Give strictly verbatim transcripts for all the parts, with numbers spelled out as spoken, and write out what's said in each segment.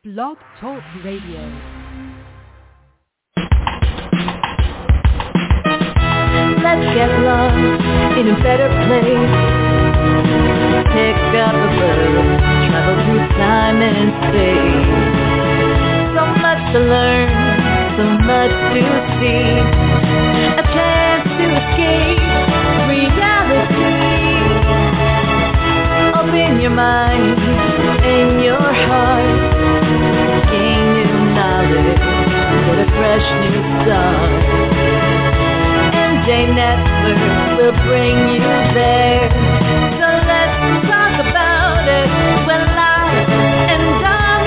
Blog Talk Radio. Let's get lost in a better place. Pick up a book, travel through time and space. So much to learn, so much to see. A chance to escape reality. Open your mind and your heart. Gain new knowledge, get a fresh new start. M J Network will bring you there. So let's talk about it. We're live and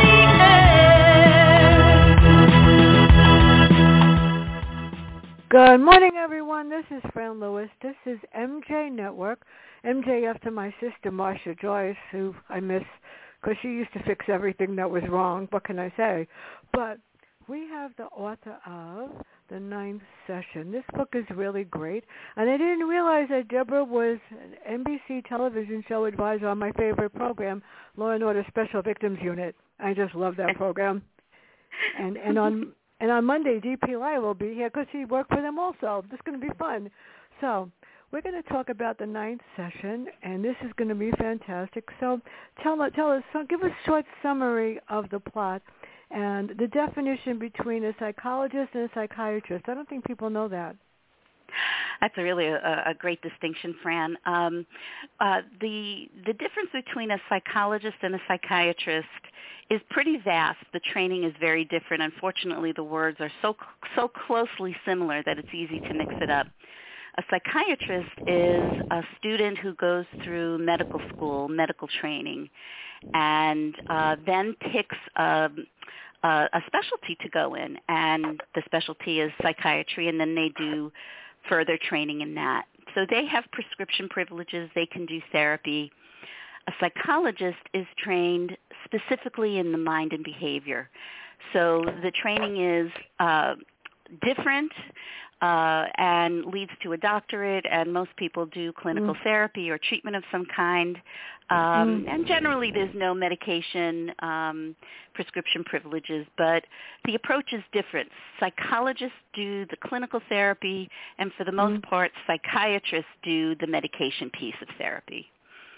on the air. Good morning, everyone. This is Fran Lewis. This is M J Network. M J after my sister, Marcia Joyce, who I miss because she used to fix everything that was wrong. What can I say? But we have the author of The Ninth Session. This book is really great. And I didn't realize that Deborah was an N B C television show advisor on my favorite program, Law and Order Special Victims Unit. I just love that program. And and on and on Monday, D P Lai will be here because she worked for them also. This is going to be fun. So we're going to talk about the ninth session, and this is going to be fantastic. So tell, tell us, so give us a short summary of the plot and the definition between a psychologist and a psychiatrist. I don't think people know that. That's a really a, a great distinction, Fran. Um, uh, the the difference between a psychologist and a psychiatrist is pretty vast. The training is very different. Unfortunately, the words are so so closely similar that it's easy to mix it up. A psychiatrist is a student who goes through medical school, medical training, and uh, then picks um, a, a specialty to go in, and the specialty is psychiatry, and then they do further training in that. So they have prescription privileges. They can do therapy. A psychologist is trained specifically in the mind and behavior. So the training is uh, different uh, and leads to a doctorate, and most people do clinical mm. therapy or treatment of some kind. Um, mm. And generally there's no medication, um, prescription privileges, but the approach is different. Psychologists do the clinical therapy, and for the most mm. part, psychiatrists do the medication piece of therapy.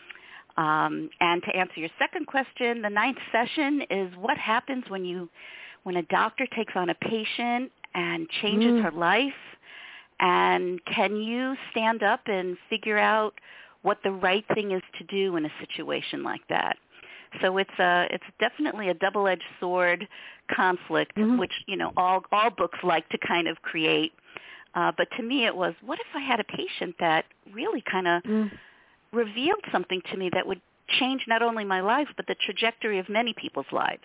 Um, and to answer your second question, the ninth session is what happens when you, when a doctor takes on a patient and changes mm. her life, and can you stand up and figure out what the right thing is to do in a situation like that? So it's a, it's definitely a double-edged sword conflict, mm-hmm. which, you know, all all books like to kind of create. Uh, but to me, it was, what if I had a patient that really kind of mm. revealed something to me that would change not only my life, but the trajectory of many people's lives?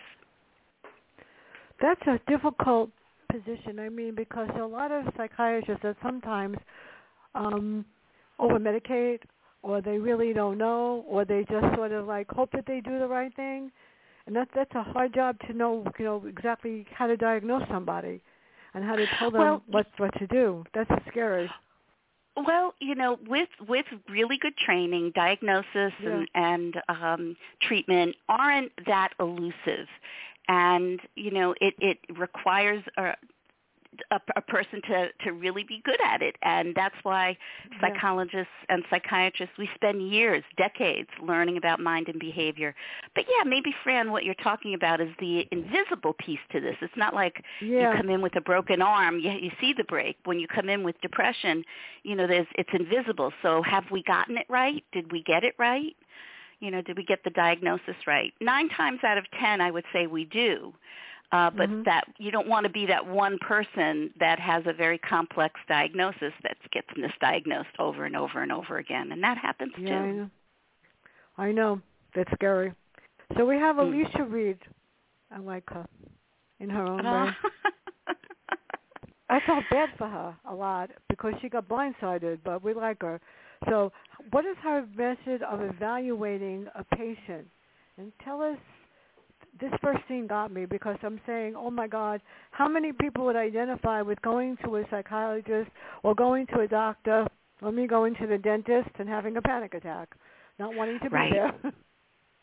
That's a difficult position. I mean, because a lot of psychiatrists that sometimes um, over-medicate, or they really don't know, or they just sort of like hope that they do the right thing. And that's, that's a hard job to know, you know, exactly how to diagnose somebody and how to tell them well, what, what to do. That's scary. Well, you know, with with really good training, diagnosis yeah. and, and um, treatment aren't that elusive. And, you know, it, it requires a, a, a person to, to really be good at it. And that's why psychologists yeah. and psychiatrists, we spend years, decades learning about mind and behavior. But, yeah, maybe, Fran, what you're talking about is the invisible piece to this. It's not like yeah. you come in with a broken arm. You, you see the break. When you come in with depression, you know, there's it's invisible. So have we gotten it right? Did we get it right? You know, did we get the diagnosis right? Nine times out of ten, I would say we do. Uh, but mm-hmm. that you don't want to be that one person that has a very complex diagnosis that gets misdiagnosed over and over and over again. And that happens yeah, too. I know. I know. That's scary. So we have Alicia mm. Reed. I like her in her own uh. way. I felt bad for her a lot because she got blindsided, but we like her. So what is her method of evaluating a patient? And tell us, this first scene got me because I'm saying, oh, my God, how many people would identify with going to a psychologist or going to a doctor, or me going to the dentist and having a panic attack, not wanting to be right. there?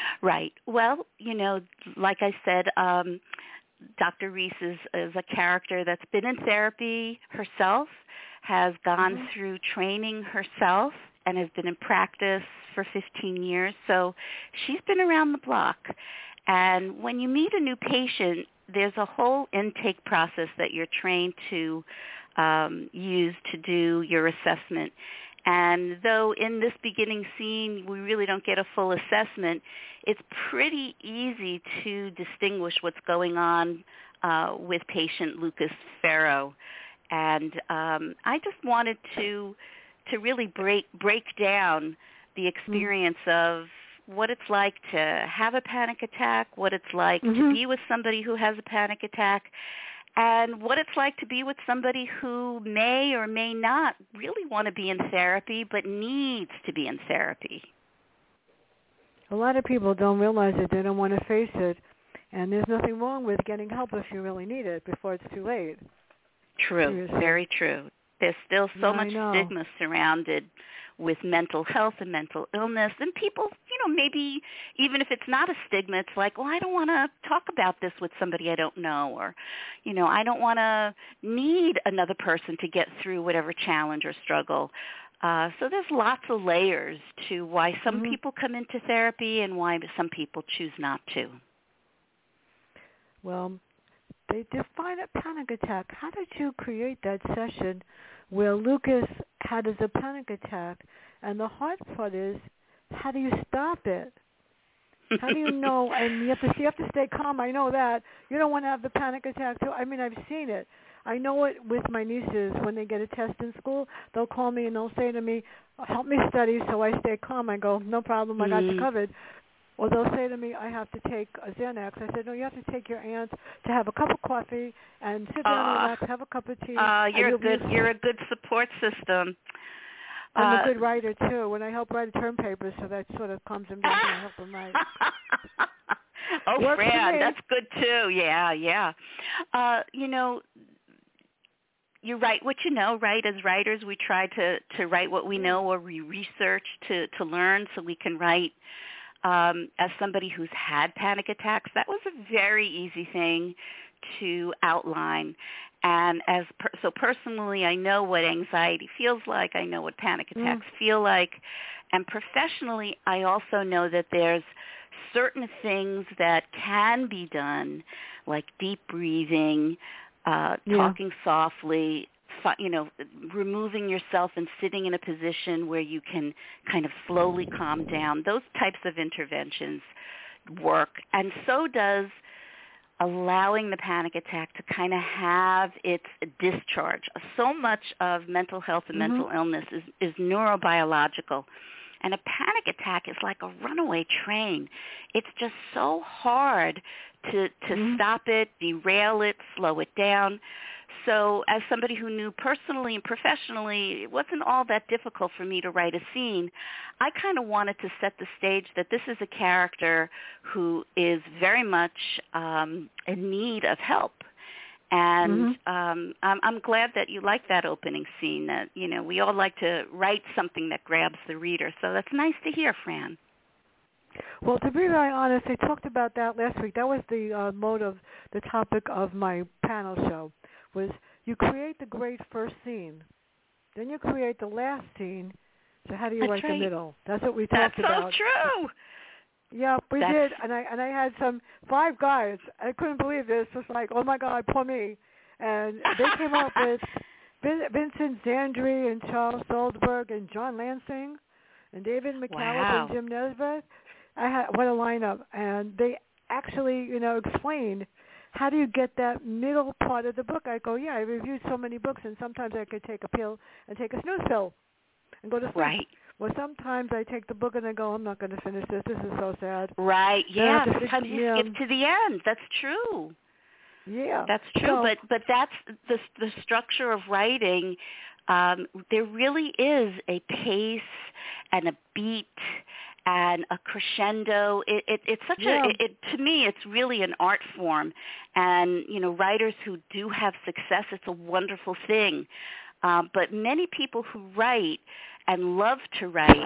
Right. Well, you know, like I said, um, Doctor Reese is, is a character that's been in therapy herself, has gone mm-hmm. through training herself, and has been in practice for fifteen years. So she's been around the block. And when you meet a new patient, there's a whole intake process that you're trained to um, use to do your assessment. And though in this beginning scene we really don't get a full assessment, it's pretty easy to distinguish what's going on uh, with patient Lucas Farrow. And um, I just wanted to to really break break down the experience mm-hmm. of what it's like to have a panic attack, what it's like mm-hmm. to be with somebody who has a panic attack, and what it's like to be with somebody who may or may not really want to be in therapy but needs to be in therapy. A lot of people don't realize it. They don't want to face it. And there's nothing wrong with getting help if you really need it before it's too late. True, Seriously. Very true. There's still so yeah, much stigma surrounded with mental health and mental illness. And people, you know, maybe even if it's not a stigma, it's like, well, I don't want to talk about this with somebody I don't know, or, you know, I don't want to need another person to get through whatever challenge or struggle. Uh, so there's lots of layers to why some mm-hmm. people come into therapy and why some people choose not to. Well, they define a panic attack. How did you create that session where Lucas had his panic attack? And the hard part is, how do you stop it? How do you know? And you have to you have to stay calm. I know that. You don't want to have the panic attack too. I mean, I've seen it. I know it with my nieces. When they get a test in school, they'll call me and they'll say to me, help me study so I stay calm. I go, no problem. I got you covered. Or they'll say to me, I have to take a Xanax. I said, no, you have to take your aunt to have a cup of coffee and sit down uh, and relax, have a cup of tea. Uh, you're a good. You're a good support system. I'm uh, a good writer too. When I help write term papers, so that sort of calms them down and I help them write. Oh, Fran, that's good too. Yeah, yeah. Uh, you know, you write what you know, right? As writers, we try to to write what we know, or we research to to learn, so we can write. Um, as somebody who's had panic attacks, that was a very easy thing to outline. And as per, so personally, I know what anxiety feels like. I know what panic attacks mm. feel like. And professionally, I also know that there's certain things that can be done, like deep breathing, uh, yeah. talking softly, you know, removing yourself and sitting in a position where you can kind of slowly calm down. Those types of interventions work. And so does allowing the panic attack to kind of have its discharge. So much of mental health and mm-hmm. mental illness is, is neurobiological. And a panic attack is like a runaway train. It's just so hard to, to mm-hmm. stop it, derail it, slow it down. So as somebody who knew personally and professionally, it wasn't all that difficult for me to write a scene. I kind of wanted to set the stage that this is a character who is very much um, in need of help. And mm-hmm. um, I'm, I'm glad that you like that opening scene. That, you know, we all like to write something that grabs the reader. So that's nice to hear, Fran. Well, to be very honest, I talked about that last week. That was the uh, motive, the topic of my panel show. Was you create the great first scene, then you create the last scene, so how do you That's write right. the middle? That's what we talked That's about. That's so true. Yeah, we That's... did, and I and I had some five guys. I couldn't believe this. Just like, oh my God, poor me. And they came up with Vincent Zandri and Charles Soldberg and John Lansing and David McCallum wow. and Jim Nesbitt. I had what a lineup, and they actually, you know, explained. How do you get that middle part of the book? I go, yeah, I reviewed so many books, and sometimes I could take a pill and take a snooze pill and go to sleep. Right. Well, sometimes I take the book and I go, I'm not going to finish this. This is so sad. Right, yeah. Sometimes sit, you yeah. skip to the end. That's true. Yeah. That's true, so, but but that's the the structure of writing. Um, there really is a pace and a beat and a crescendo. It, it, it's such yeah. a, it, it, to me, it's really an art form. And, you know, writers who do have success, it's a wonderful thing. Um, but many people who write and love to write,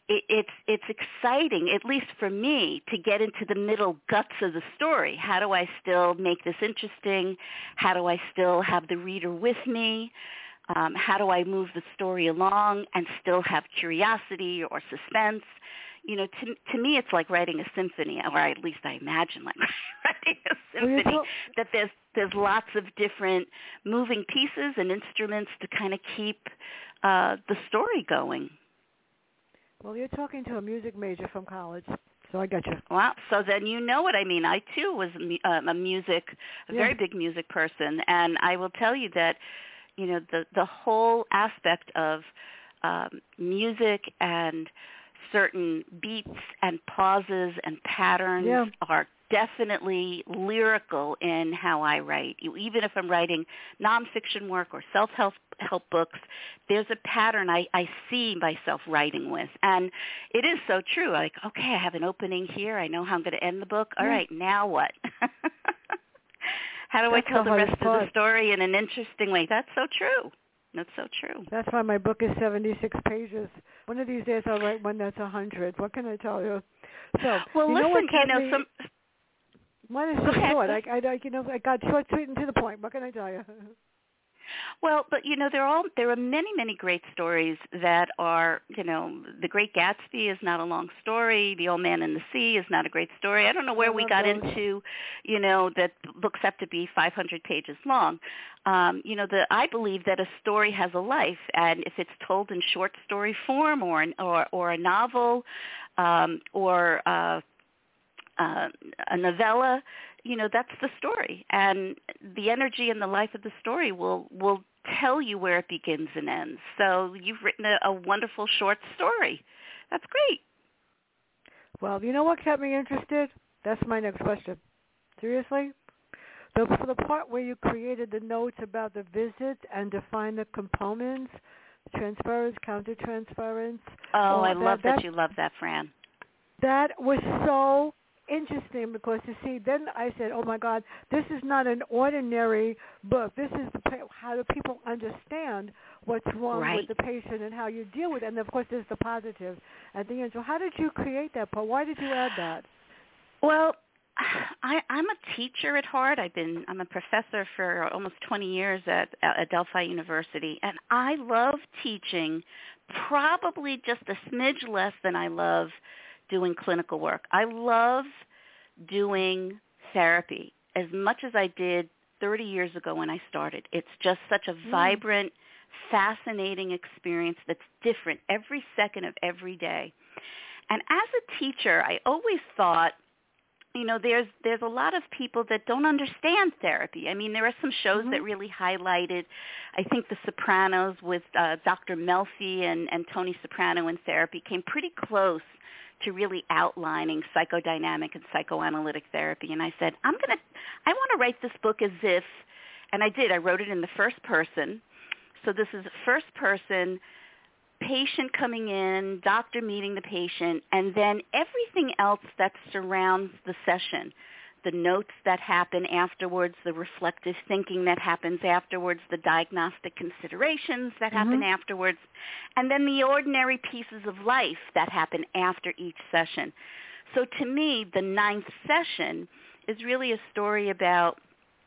it, it's it's exciting, at least for me, to get into the middle guts of the story. How do I still make this interesting? How do I still have the reader with me? Um, how do I move the story along and still have curiosity or suspense? You know, to to me, it's like writing a symphony, or at least I imagine like writing a symphony. That there's there's lots of different moving pieces and instruments to kind of keep uh, the story going. Well, you're talking to a music major from college, so I got you. Wow. So then you know what I mean. I too was um, a music, a yeah. very big music person, and I will tell you that, you know, the the whole aspect of um, music and certain beats and pauses and patterns yeah. are definitely lyrical in how I write. Even if I'm writing nonfiction work or self-help help books, there's a pattern I, I see myself writing with. And it is so true. Like, okay, I have an opening here. I know how I'm going to end the book. All yeah. right, now what? How do That's I tell the the rest of part. the story in an interesting way? That's so true. That's so true. That's why my book is seventy-six pages. One of these days I'll write one that's one hundred. What can I tell you? So, well, you listen, know what you know, me, some... Mine is so short. I, I, you know, I got short, sweet, and to the point. What can I tell you? Well, but you know, there are all there are many, many great stories that are, you know, The Great Gatsby is not a long story. The Old Man and the Sea is not a great story. I don't know where we got those. into, you know, that books have to be five hundred pages long. Um, you know, the, I believe that a story has a life, and if it's told in short story form or an, or, or a novel um, or uh, uh, a novella, you know, that's the story, and the energy and the life of the story will will tell you where it begins and ends. So you've written a, a wonderful short story. That's great. Well, you know what kept me interested? That's my next question. Seriously? The, for the part where you created the notes about the visit and defined the components, transference, countertransference. Oh, I that, love that, that you love that, Fran. That was so interesting because, you see, then I said, oh, my God, this is not an ordinary book. This is the, how do people understand what's wrong right. with the patient and how you deal with it. And, of course, there's the positive at the end. So how did you create that part? Why did you add that? Well, I, I'm a teacher at heart. I've been I'm a professor for almost twenty years at, at Delphi University, and I love teaching probably just a smidge less than I love doing clinical work. I love doing therapy as much as I did thirty years ago when I started. It's just such a mm. vibrant, fascinating experience that's different every second of every day. And as a teacher, I always thought, you know, there's there's a lot of people that don't understand therapy. I mean, there are some shows mm-hmm. that really highlighted, I think The Sopranos with uh, Doctor Melfi and, and Tony Soprano in therapy came pretty close to really outlining psychodynamic and psychoanalytic therapy. And I said, I'm going to, I want to write this book as if, and I did, I wrote it in the first person. So this is first person, patient coming in, doctor meeting the patient, and then everything else that surrounds the session, the notes that happen afterwards, the reflective thinking that happens afterwards, the diagnostic considerations that mm-hmm. happen afterwards, and then the ordinary pieces of life that happen after each session. So to me, the ninth session is really a story about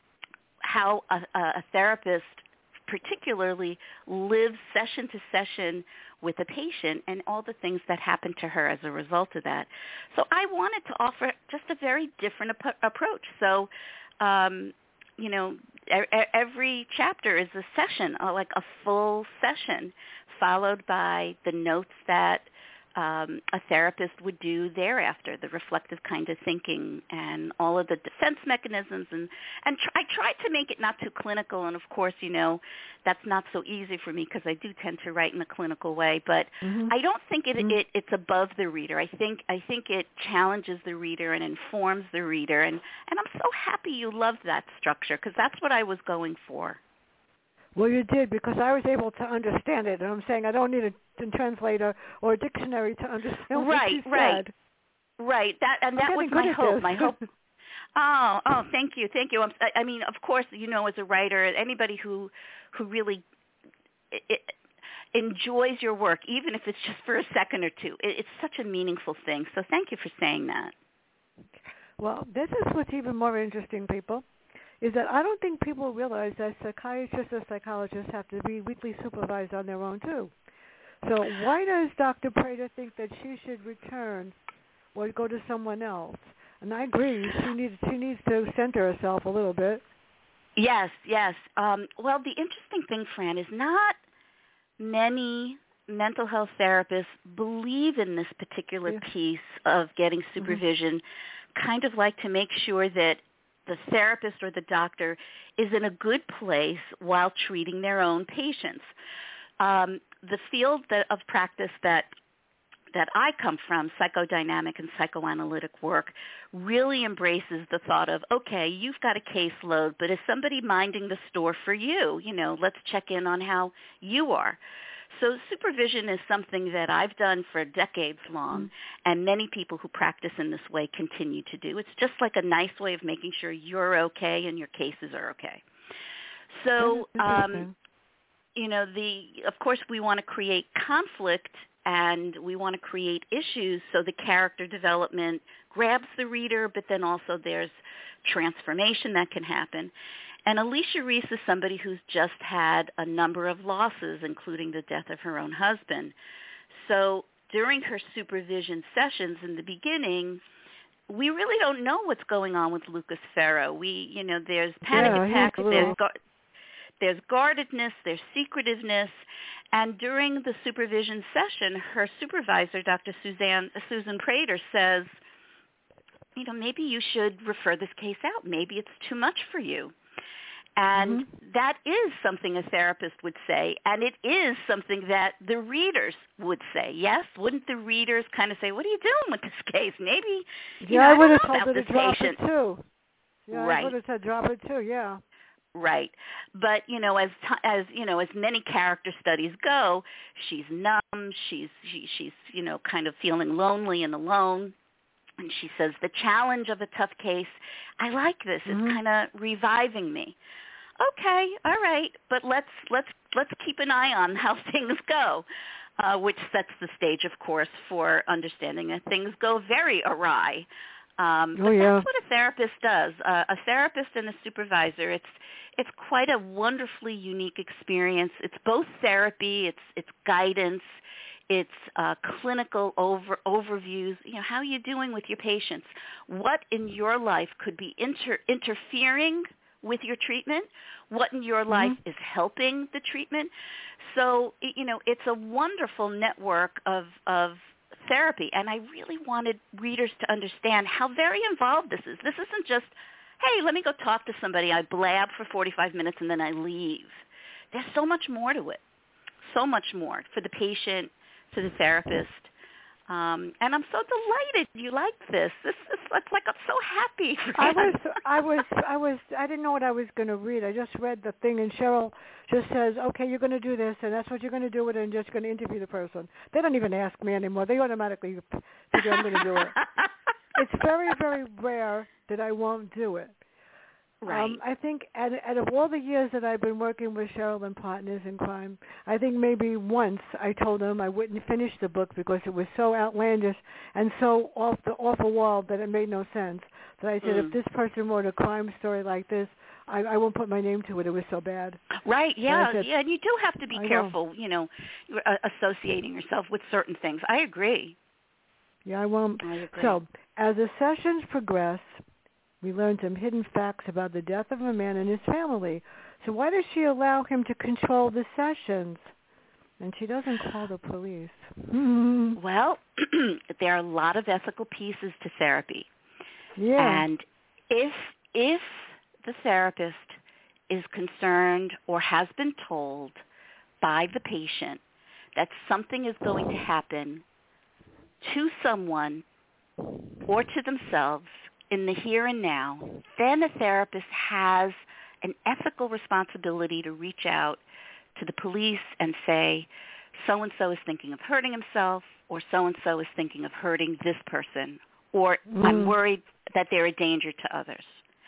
how a, a therapist particularly lives session to session with a patient and all the things that happen to her as a result of that. So I wanted to offer just a very different ap- approach. So, um, you know, e- every chapter is a session, uh, like a full session, followed by the notes that um, a therapist would do thereafter, the reflective kind of thinking and all of the defense mechanisms. And, and tr- I tried to make it not too clinical. And, of course, you know, that's not so easy for me because I do tend to write in a clinical way. But mm-hmm. I don't think it, mm-hmm. it it's above the reader. I think I think it challenges the reader and informs the reader. And, and I'm so happy you loved that structure because that's what I was going for. Well, you did, because I was able to understand it. And I'm saying I don't need a, a translator or a dictionary to understand what right, you said. Right, right. That and that was my hope. My hope. Oh, oh, thank you, thank you. I'm, I mean, of course, you know, as a writer, anybody who who really, it, enjoys your work, even if it's just for a second or two. It, it's such a meaningful thing. So thank you for saying that. Well, this is what's even more interesting, people, is that I don't think people realize that psychiatrists or psychologists have to be weekly supervised on their own, too. So why does Doctor Prater think that she should return or go to someone else? And I agree, she needs she needs to center herself a little bit. Yes, yes. Um, well, the interesting thing, Fran, is not many mental health therapists believe in this particular Yeah. piece of getting supervision, mm-hmm. kind of like to make sure that the therapist or the doctor is in a good place while treating their own patients. Um, the field that, of practice that that I come from, psychodynamic and psychoanalytic work, really embraces the thought of, okay, you've got a caseload, but is somebody minding the store for you? You know, let's check in on how you are. So supervision is something that I've done for decades long, mm-hmm. and many people who practice in this way continue to do. It's just like a nice way of making sure you're okay and your cases are okay. So, um, you know, the of course we want to create conflict and we want to create issues so the character development grabs the reader, but then also there's transformation that can happen. And Alicia Reese is somebody who's just had a number of losses, including the death of her own husband. So during her supervision sessions in the beginning, we really don't know what's going on with Lucas Ferro. We, you know, there's panic yeah, attacks, there's, gu- there's guardedness, there's secretiveness. And during the supervision session, her supervisor, Doctor Suzanne, Susan Prater, says, you know, maybe you should refer this case out. Maybe it's too much for you. And mm-hmm. that is something a therapist would say, and it is something that the readers would say. Yes? Wouldn't the readers kind of say, what are you doing with this case? Maybe, you yeah, know, I, I would don't have know told about her this to drop patient. it, too. Yeah, right. I would have said drop it, too, yeah. Right. But, you know, as t- as you know, as many character studies go, she's numb, she's she, she's, you know, kind of feeling lonely and alone. And she says, the challenge of a tough case, I like this. Mm-hmm. It's kind of reviving me. Okay, all right, but let's let's let's keep an eye on how things go, uh, which sets the stage, of course, for understanding that things go very awry. Um, oh, but yeah. that's what a therapist does. Uh, a therapist and a supervisor, it's it's quite a wonderfully unique experience. It's both therapy, it's it's guidance, it's uh, clinical over overviews. You know, how are you doing with your patients? What in your life could be inter- interfering with your treatment? What in your life mm-hmm. is helping the treatment? So, you know, it's a wonderful network of of therapy, and I really wanted readers to understand how very involved this is. This isn't just, hey, let me go talk to somebody. I blab for forty-five minutes and then I leave. There's so much more to it, so much more for the patient, to the therapist. Um, and I'm so delighted you liked this. This is it's like I'm so happy. I was, I was, I was, I didn't know what I was going to read. I just read the thing, and Cheryl just says, "Okay, you're going to do this, and that's what you're going to do with it, and just going to interview the person." They don't even ask me anymore. They automatically figure I'm going to do it. It's very, very rare that I won't do it. Right. Um, I think out, out of all the years that I've been working with Cheryl and Partners in Crime, I think maybe once I told them I wouldn't finish the book because it was so outlandish and so off the off the wall that it made no sense. That I said, mm. if this person wrote a crime story like this, I, I won't put my name to it. It was so bad. Right. Yeah. Said, yeah. And you do have to be I careful, know. you know, uh, associating yourself with certain things. I agree. Yeah, I won't. I agree. So as the sessions progress, we learned some hidden facts about the death of a man and his family. So why does she allow him to control the sessions? And she doesn't call the police. Well, there are a lot of ethical pieces to therapy. Yeah. And if if the therapist is concerned or has been told by the patient that something is going to happen to someone or to themselves in the here and now, then a therapist has an ethical responsibility to reach out to the police and say, so-and-so is thinking of hurting himself, or so-and-so is thinking of hurting this person, or mm. I'm worried that they're a danger to others.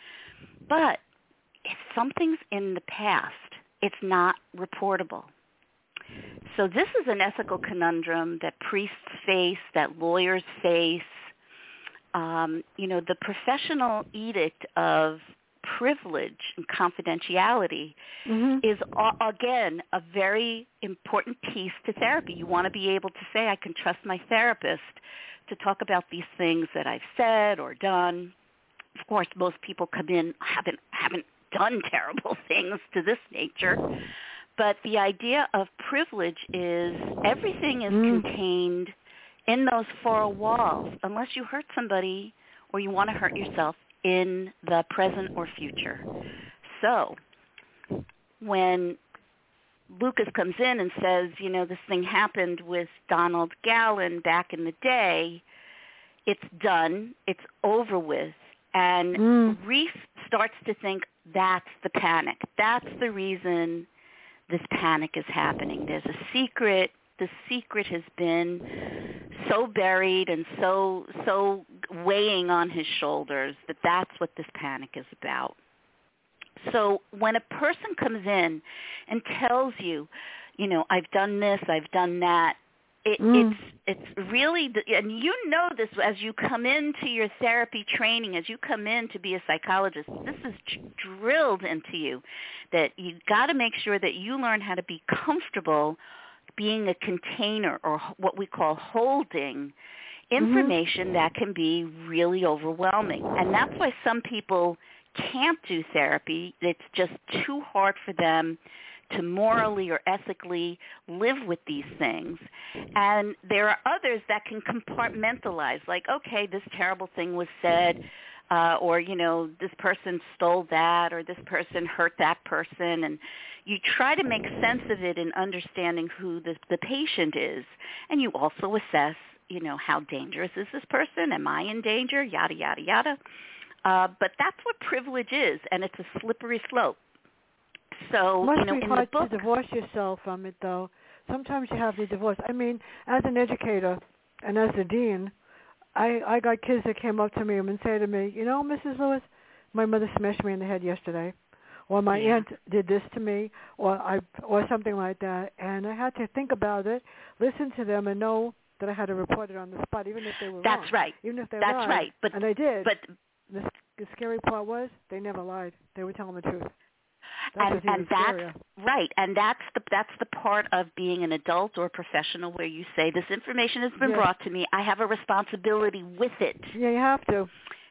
But if something's in the past, it's not reportable. so this is an ethical conundrum that priests face, that lawyers face. Um, you know, the professional edict of privilege and confidentiality mm-hmm. is, uh, again, a very important piece to therapy. You want to be able to say, I can trust my therapist to talk about these things that I've said or done. Of course, most people come in haven't haven't done terrible things to this nature. But the idea of privilege is everything is mm. contained in those four walls, unless you hurt somebody or you want to hurt yourself in the present or future. So when Lucas comes in and says, you know, this thing happened with Donald Gallen back in the day, it's done, it's over with. And mm. Reef starts to think that's the panic. That's the reason this panic is happening. There's a secret. The secret has been so buried and so so weighing on his shoulders that that's what this panic is about. So when a person comes in and tells you, you know, I've done this, I've done that, it, mm. it's it's really, and you know this as you come into your therapy training, as you come in to be a psychologist, this is drilled into you that you got to make sure that you learn how to be comfortable being a container or what we call holding information mm-hmm. that can be really overwhelming. And that's why some people can't do therapy. It's just too hard for them to morally or ethically live with these things. And there are others that can compartmentalize, like, okay, this terrible thing was said, uh, or, you know, this person stole that, or this person hurt that person, and you try to make sense of it in understanding who the, the patient is. And you also assess, you know, how dangerous is this person? Am I in danger? Yada, yada, yada. Uh, but that's what privilege is, and it's a slippery slope. So, Must you know, be in hard the book, to divorce yourself from it, though. Sometimes you have to divorce. I mean, as an educator and as a dean, I, I got kids that came up to me and say to me, you know, Missus Lewis, my mother smashed me in the head yesterday, or my yeah. aunt did this to me, or I, or something like that. And I had to think about it, listen to them, and know that I had to report it on the spot, even if they were That's wrong. right. Even if they That's lied. right. But, and I did. But the, the scary part was they never lied. They were telling the truth. That and and that's scarier. right, and that's the that's the part of being an adult or professional where you say, this information has been yeah. brought to me. I have a responsibility with it. Yeah, you have to.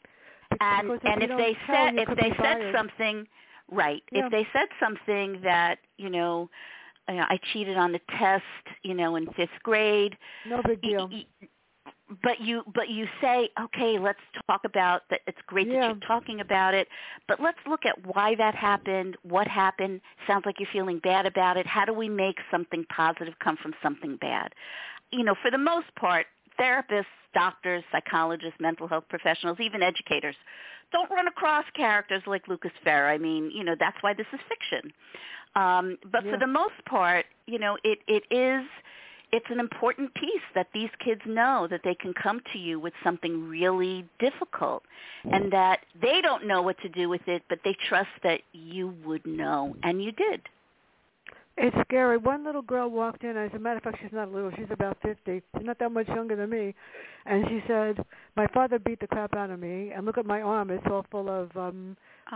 And because and if, if they tell, said if they said fired. something, right? Yeah. If they said something that you know, you know, I cheated on the test, you know, in fifth grade. No big deal. Y- y- But you, but you say, okay, let's talk about that. It's great yeah. that you're talking about it, but let's look at why that happened, what happened. Sounds like you're feeling bad about it. How do we make something positive come from something bad? You know, for the most part, therapists, doctors, psychologists, mental health professionals, even educators, don't run across characters like Lucas Farah. I mean, you know, that's why this is fiction. Um, but yeah. for the most part, you know, it, it is... It's an important piece that these kids know that they can come to you with something really difficult and that they don't know what to do with it, but they trust that you would know, and you did. It's scary. One little girl walked in. As a matter of fact, she's not little. She's about fifty. She's not that much younger than me. And she said, my father beat the crap out of me, and look at my arm. It's all full of um,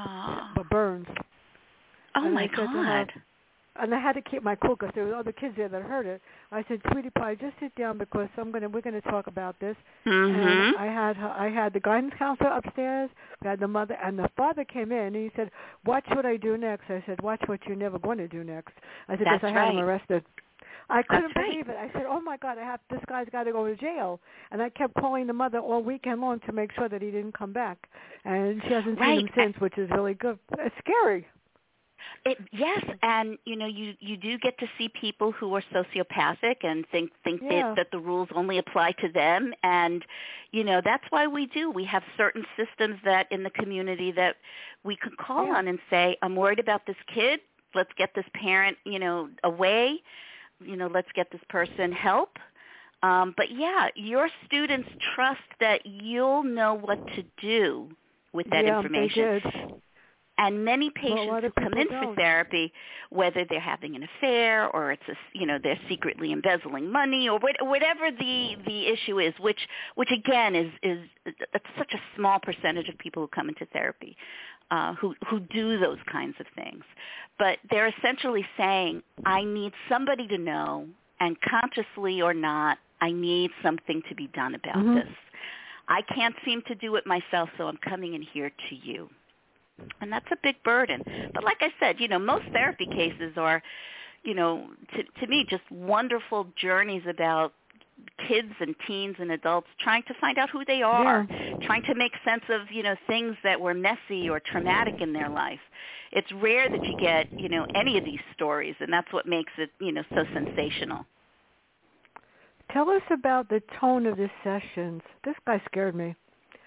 burns. Oh, and my God. And I had to keep my cool because there were other kids there that heard it. I said, "Sweetie pie, just sit down because I'm gonna we're gonna talk about this." Mm-hmm. And I had I had the guidance counselor upstairs. We had the mother and the father came in and he said, "Watch what I do next." I said, "Watch what you're never going to do next." I said, "Because I had right. him arrested." I couldn't That's believe right. it. I said, "Oh my God, I have this guy's got to go to jail." And I kept calling the mother all weekend long to make sure that he didn't come back. And she hasn't right. seen him since, which is really good. It's scary. It, yes, and you know, you, you do get to see people who are sociopathic and think think yeah. that, that the rules only apply to them, and you know that's why we do. We have certain systems that in the community that we can call yeah. on and say, "I'm worried about this kid. Let's get this parent, you know, away. You know, let's get this person help." Um, but yeah, your students trust that you'll know what to do with that yeah, information. They did. And many patients well, who come in don't. for therapy, whether they're having an affair or it's a, you know, they're secretly embezzling money or whatever the, the issue is, which which again is is it's such a small percentage of people who come into therapy uh, who who do those kinds of things. But they're essentially saying, I need somebody to know, and consciously or not, I need something to be done about mm-hmm. this. I can't seem to do it myself, so I'm coming in here to you. And that's a big burden. But like I said, you know, most therapy cases are, you know, to, to me, just wonderful journeys about kids and teens and adults trying to find out who they are, yeah. trying to make sense of, you know, things that were messy or traumatic in their life. It's rare that you get, you know, any of these stories, and that's what makes it, you know, so sensational. Tell us about the tone of the sessions. This guy scared me.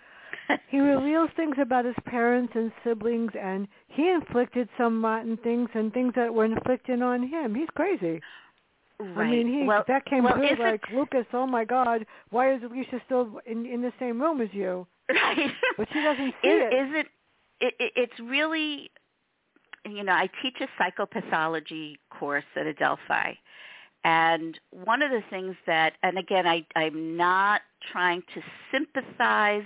He reveals things about his parents and siblings, and he inflicted some rotten things and things that were inflicted on him. He's crazy. Right. I mean, he well, that came well, through like, it, Lucas, oh, my God, why is Alicia still in, in the same room as you? Right. But she doesn't see is, it. Is it, it, it? It's really, you know, I teach a psychopathology course at Adelphi. And one of the things that, and again, I, I'm not trying to sympathize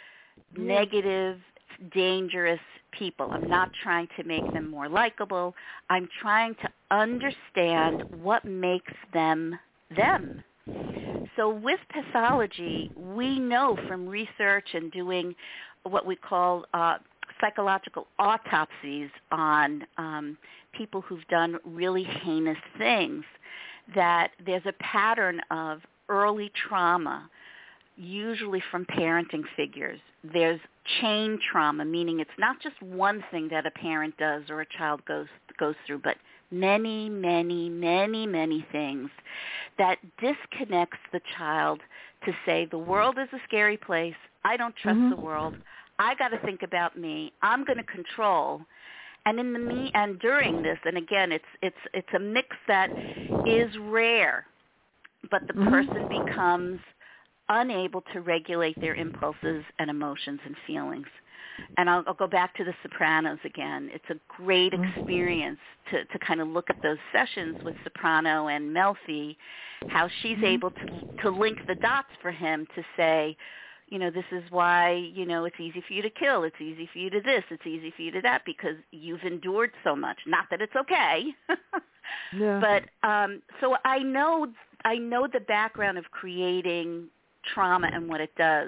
negative, dangerous people. I'm not trying to make them more likable. I'm trying to understand what makes them them. So with pathology, we know from research and doing what we call uh, psychological autopsies on um, people who've done really heinous things, that there's a pattern of early trauma, usually from parenting figures. There's chain trauma, meaning it's not just one thing that a parent does or a child goes goes through, but many, many, many, many things that disconnects the child to say, the world is a scary place. I don't trust mm-hmm. the world. I got to think about me. I'm going to control. And in the me and during this, and again, it's it's it's a mix that is rare, but the mm-hmm. person becomes unable to regulate their impulses and emotions and feelings. And I'll, I'll go back to The Sopranos again. It's a great experience to, to kind of look at those sessions with Soprano and Melfi, how she's mm-hmm. able to to link the dots for him to say, you know, this is why, you know, it's easy for you to kill. It's easy for you to this. It's easy for you to that, because you've endured so much. Not that it's okay. yeah. But um, so I know I know the background of creating trauma and what it does.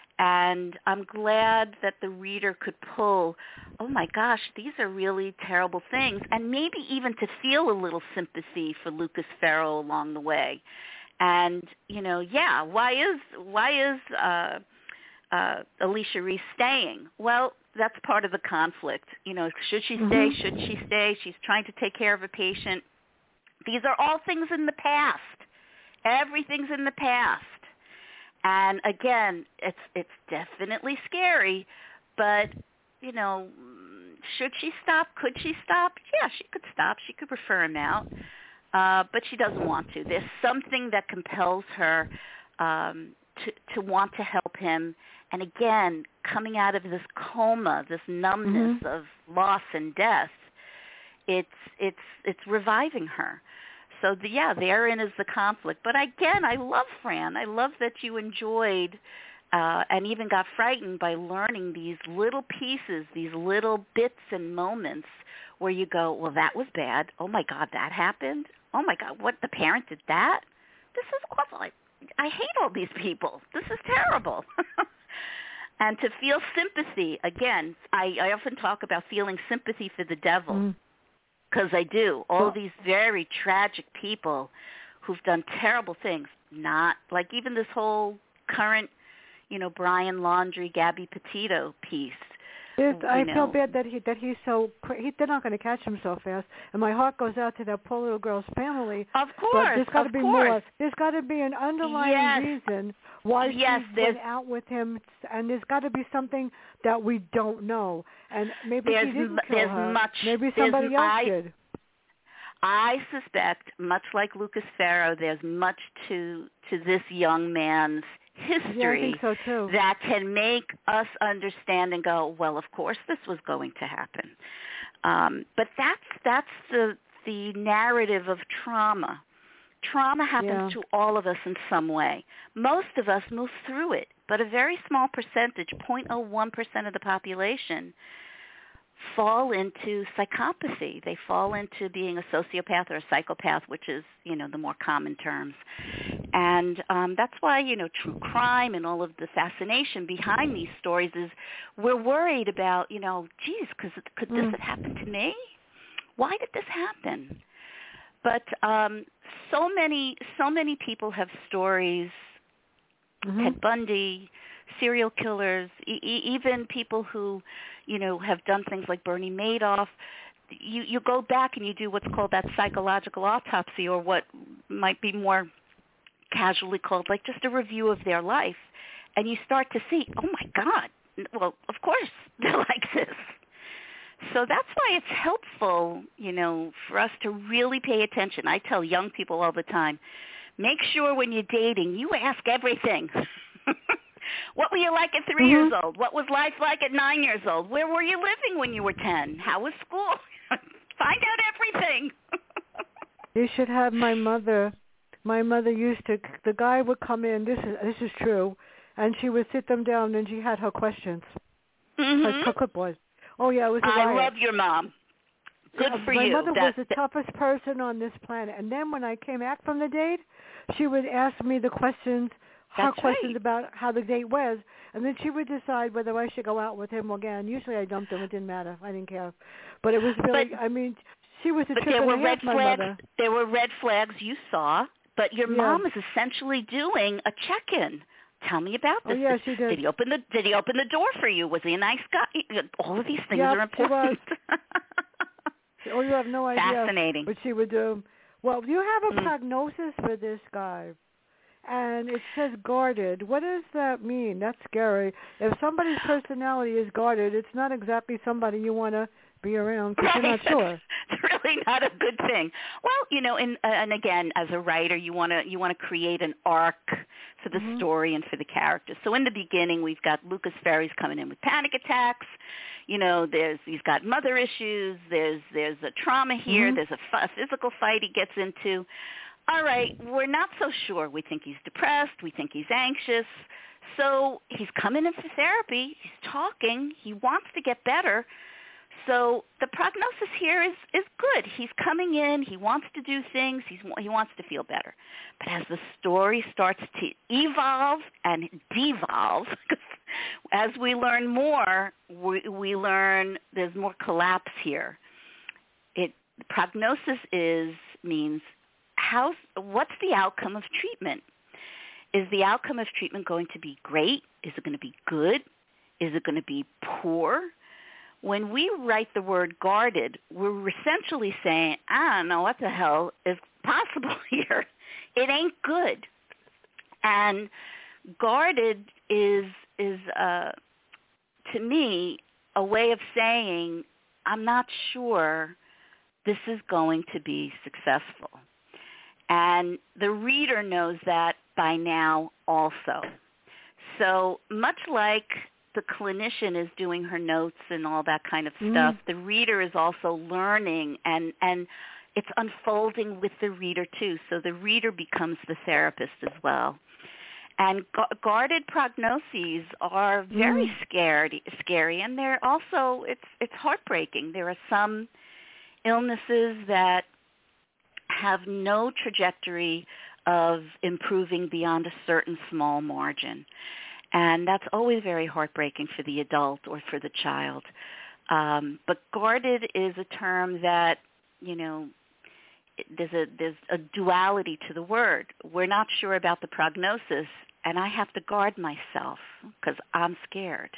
And I'm glad that the reader could pull, oh, my gosh, these are really terrible things, and maybe even to feel a little sympathy for Lucas Farrow along the way. And, you know, yeah, why is why is uh, uh, Alicia Reese staying? Well, that's part of the conflict. You know, should she stay? Mm-hmm. Should she stay? She's trying to take care of a patient. These are all things in the past. Everything's in the past. And again, it's it's definitely scary, but, you know, should she stop? Could she stop? Yeah, she could stop. She could refer him out, uh, but she doesn't want to. There's something that compels her um, to, to want to help him. And again, coming out of this coma, this numbness mm-hmm. of loss and death, it's it's it's reviving her. So, the, yeah, therein is the conflict. But again, I love Fran. I love that you enjoyed uh, and even got frightened by learning these little pieces, these little bits and moments where you go, well, that was bad. Oh, my God, that happened? Oh, my God, what, the parent did that? This is awful. I, I hate all these people. This is terrible. And to feel sympathy, again, I, I often talk about feeling sympathy for the devil. Mm. Because I do. All well, these very tragic people who've done terrible things, not like even this whole current, you know, Brian Laundrie, Gabby Petito piece. I know. feel bad that he that he's so he, they're not going to catch him so fast, and my heart goes out to that poor little girl's family. Of course, but there's got to be course. more. There's got to be an underlying yes. reason why yes, she went out with him, and there's got to be something that we don't know. And maybe there's, he didn't kill there's her. Much, maybe somebody else I, did. I suspect, much like Lucas Farrow, there's much to to this young man's history yeah, I think so too. that can make us understand and go, well, of course this was going to happen. Um, but that's that's the the narrative of trauma. Trauma happens yeah. to all of us in some way. Most of us move through it, but a very small percentage, zero point zero one percent of the population, fall into psychopathy. They fall into being a sociopath or a psychopath, which is, you know, the more common terms. And um, that's why, you know, true crime and all of the fascination behind these stories is we're worried about, you know, geez, cause, could this mm. have happened to me? Why did this happen? But um, so many, so many people have stories. Mm-hmm. Ted Bundy, serial killers, e- e- even people who, you know, have done things like Bernie Madoff. You you go back and you do what's called that psychological autopsy, or what might be more casually called like just a review of their life, and you start to see, oh my God, well, of course they're like this. So that's why it's helpful, you know, for us to really pay attention. I tell young people all the time, make sure when you're dating, you ask everything. What were you like at three mm-hmm. years old? What was life like at nine years old? Where were you living when you were ten? How was school? Find out everything. You should have my mother. My mother used to, the guy would come in, this is this is true, and she would sit them down and she had her questions. Mm-hmm. Her clipboard. Oh, yeah, it was a I riot. love your mom. Good yeah, for my you. My mother that, was the toughest person on this planet. And then when I came back from the date, she would ask me the questions, her questions right. about how the date was, and then she would decide whether I should go out with him again. Usually I dumped him. It didn't matter. I didn't care. But it was really, but, I mean, she was a but trip there and were a red half, my flags. mother. There were red flags you saw, but your yeah. mom is essentially doing a check-in. Tell me about this. Oh, yeah, she did. Did he open the Did he open the door for you? Was he a nice guy? All of these things yep, are important. Oh, you have no idea. Fascinating. What she would do. Well, you have a mm. prognosis for this guy, and it says guarded. What does that mean? That's scary. If somebody's personality is guarded, it's not exactly somebody you want to be around because right. you're not sure. It's really not a good thing. Well, you know, and uh, and again, as a writer, you want to you want to create an arc for the mm-hmm. story and for the characters. So in the beginning, we've got Lucas Ferries coming in with panic attacks. You know, there's he's got mother issues. There's there's a trauma here. Mm-hmm. There's a, f- a physical fight he gets into. All right, we're not so sure. We think he's depressed. We think he's anxious. So he's coming in for therapy. He's talking. He wants to get better. So the prognosis here is, is good. He's coming in. He wants to do things. He's, he wants to feel better. But as the story starts to evolve and devolve, as we learn more, we, we learn there's more collapse here. It prognosis is means how what's the outcome of treatment? Is the outcome of treatment going to be great? Is it going to be good? Is it going to be poor? When we write the word guarded, we're essentially saying, I don't know what the hell is possible here. It ain't good. And guarded is, is uh, to me, a way of saying, I'm not sure this is going to be successful. And the reader knows that by now also. So much like the clinician is doing her notes and all that kind of stuff, mm. the reader is also learning, and, and it's unfolding with the reader too. So the reader becomes the therapist as well. And gu- guarded prognoses are very mm. scary, scary, and they're also, it's it's heartbreaking. There are some illnesses that have no trajectory of improving beyond a certain small margin. And that's always very heartbreaking for the adult or for the child. Um, but guarded is a term that, you know, there's a there's a duality to the word. We're not sure about the prognosis, and I have to guard myself because I'm scared.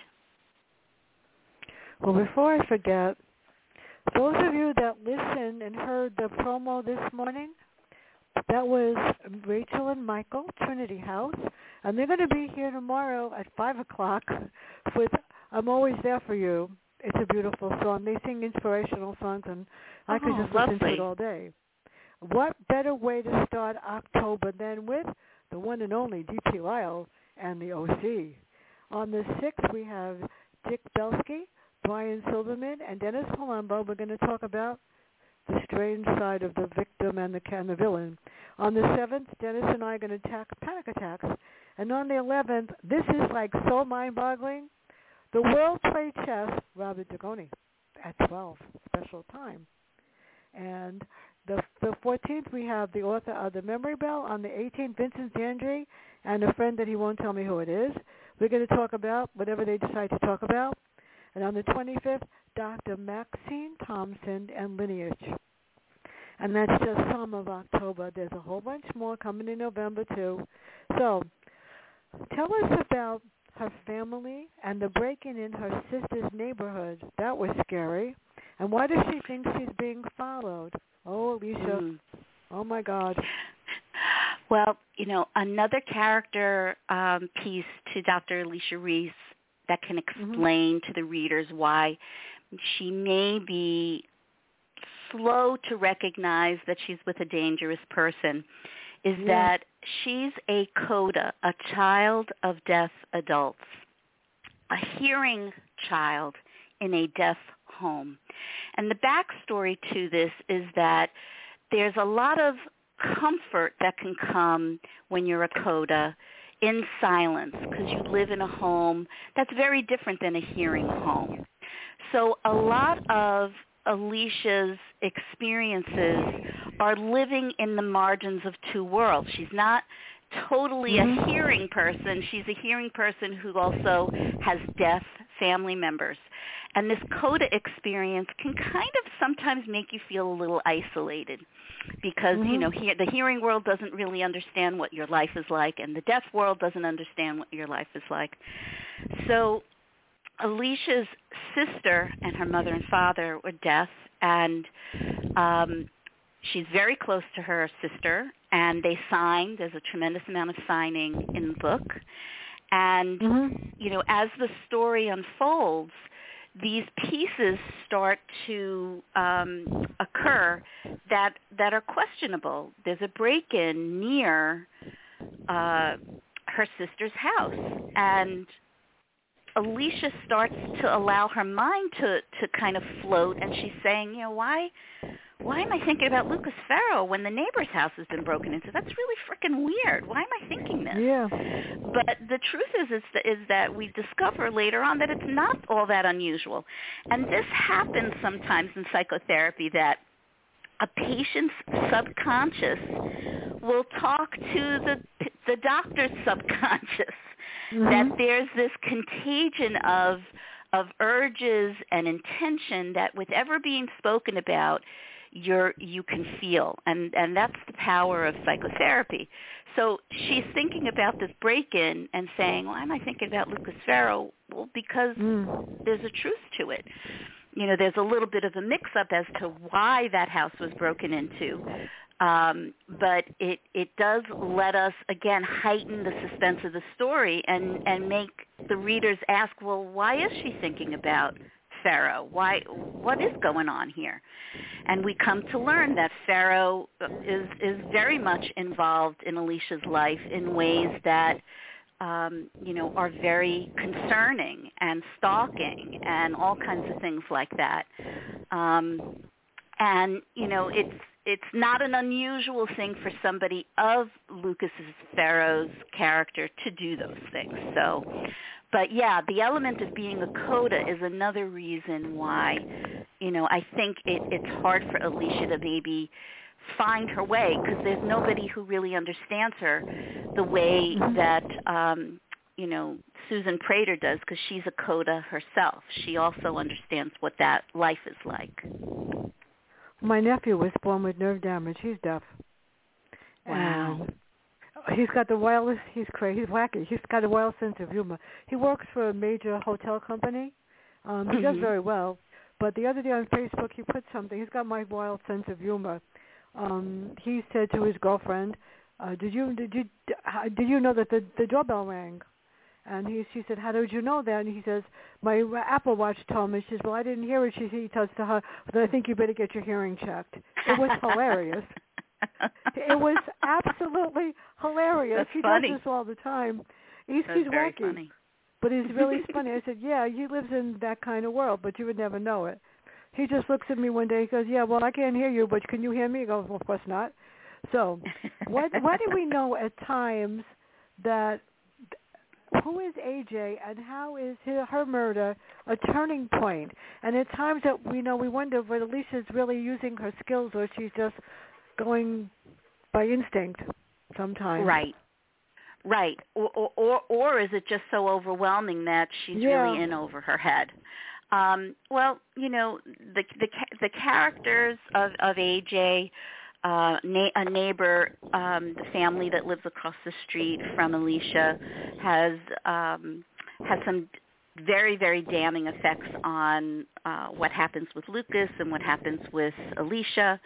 Well, before I forget, those of you that listened and heard the promo this morning, that was Rachel and Michael, Trinity House, and they're going to be here tomorrow at five o'clock with I'm Always There For You. It's a beautiful song. They sing inspirational songs, and I oh, could just lovely. listen to it all day. What better way to start October than with the one and only D P Lyle and the O C. On the sixth, we have Dick Belsky, Brian Silverman, and Dennis Palumbo. We're going to talk about the strange side of the victim and the, and the villain. On the seventh, Dennis and I are going to attack panic attacks. And on the eleventh, this is like so mind-boggling, the World Played Chess, Robert Dugoni, at twelve, special time. And the the fourteenth, we have the author of The Memory Bell. On the eighteenth, Vincent Zandri and a friend that he won't tell me who it is. We're going to talk about whatever they decide to talk about. And on the twenty-fifth, Doctor Maxine Thompson and Lineage. And that's just some of October. There's a whole bunch more coming in November, too. So tell us about her family and the break-in in her sister's neighborhood. That was scary. And why does she think she's being followed? Oh, Alicia. Mm. Oh, my God. Well, you know, another character um, piece to Doctor Alicia Reese that can explain mm-hmm. to the readers why she may be slow to recognize that she's with a dangerous person is yeah. that she's a coda, a child of deaf adults, a hearing child in a deaf home. And the backstory to this is that there's a lot of comfort that can come when you're a coda in silence because you live in a home that's very different than a hearing home. So a lot of Alicia's experiences are living in the margins of two worlds. She's not totally mm-hmm. a hearing person. She's a hearing person who also has deaf family members. And this coda experience can kind of sometimes make you feel a little isolated because, mm-hmm. you know, he, the hearing world doesn't really understand what your life is like, and the deaf world doesn't understand what your life is like. So Alicia's sister and her mother and father were deaf, and um, she's very close to her sister, and they signed. There's a tremendous amount of signing in the book. And, mm-hmm. you know, as the story unfolds, these pieces start to um, occur that that are questionable. There's a break-in near uh, her sister's house, and Alicia starts to allow her mind to, to kind of float, and she's saying, you know, why why am I thinking about Lucas Farrow when the neighbor's house has been broken into? That's really freaking weird. Why am I thinking this? Yeah. But the truth is, is, that, is that we discover later on that it's not all that unusual. And this happens sometimes in psychotherapy, that a patient's subconscious will talk to the the doctor's subconscious. Mm-hmm. That there's this contagion of of urges and intention that with ever being spoken about, you're you can feel, and and that's the power of psychotherapy. So she's thinking about this break-in and saying, why am I thinking about Lucas Farrow? Well, because mm. there's a truth to it. You know, there's a little bit of a mix-up as to why that house was broken into. Um, but it, it does let us, again, heighten the suspense of the story and, and make the readers ask, well, why is she thinking about Farrow? Why? What is going on here? And we come to learn that Farrow is, is very much involved in Alicia's life in ways that, um, you know, are very concerning, and stalking and all kinds of things like that. Um, and, you know, it's, It's not an unusual thing for somebody of Lucas Farrow's character to do those things. So, but yeah, the element of being a coda is another reason why, you know, I think it, it's hard for Alicia to maybe find her way, because there's nobody who really understands her the way that, um, you know, Susan Prater does, because she's a coda herself. She also understands what that life is like. My nephew was born with nerve damage. He's deaf. Wow. And he's got the wildest, he's crazy, he's wacky. He's got a wild sense of humor. He works for a major hotel company. Um, he mm-hmm. does very well. But the other day on Facebook, he put something. He's got my wild sense of humor. Um, he said to his girlfriend, uh, "Did you did you did you know that the, the doorbell rang?" And he, she said, "How did you know that?" And he says, "My Apple Watch told me." She says, "Well, I didn't hear it." She he tells to her, "But I think you better get your hearing checked." It was hilarious. It was absolutely hilarious. That's he funny. does this all the time. He's, That was he's very wacky, funny. but he's really funny. I said, yeah, he lives in that kind of world, but you would never know it. He just looks at me one day. He goes, yeah, well, I can't hear you, but can you hear me? I go, well, of course not. So what, why do we know at times that who is A J and how is her, her murder a turning point? And at times that we know, we wonder whether Alicia's really using her skills or she's just going by instinct sometimes. Right. Right. Or, or, or, or is it just so overwhelming that she's yeah. really in over her head? Um, well, you know, the the the characters of, of A J, uh, na- a neighbor, um, the family that lives across the street from Alicia, has um, has some very, very damning effects on uh, what happens with Lucas and what happens with Alicia.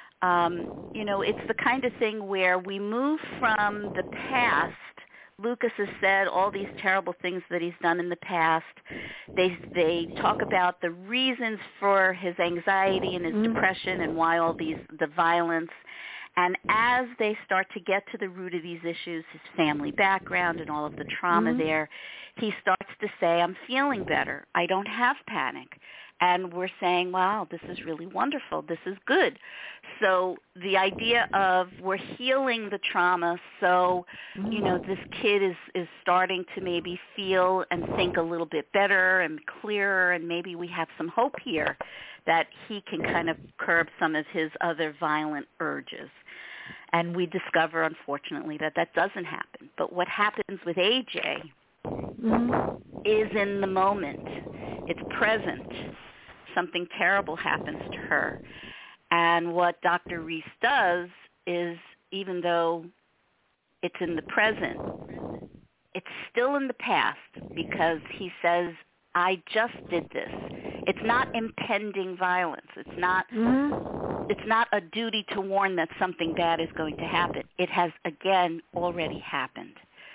Um, you know, it's the kind of thing where we move from the past. Lucas has said all these terrible things that he's done in the past. They they talk about the reasons for his anxiety and his mm-hmm. depression and why all these the violence. And as they start to get to the root of these issues, his family background and all of the trauma mm-hmm. there, he starts to say, I'm feeling better. I don't have panic. And we're saying, wow, this is really wonderful. This is good. So the idea of we're healing the trauma, so, you know, this kid is, is starting to maybe feel and think a little bit better and clearer, and maybe we have some hope here that he can kind of curb some of his other violent urges. And we discover, unfortunately, that that doesn't happen. But what happens with A J mm-hmm. is in the moment. It's present. Something terrible happens to her. And what Doctor Reese does is, even though it's in the present, it's still in the past because he says, I just did this. It's not impending violence. It's not mm-hmm. it's not a duty to warn that something bad is going to happen. It has, again, already happened.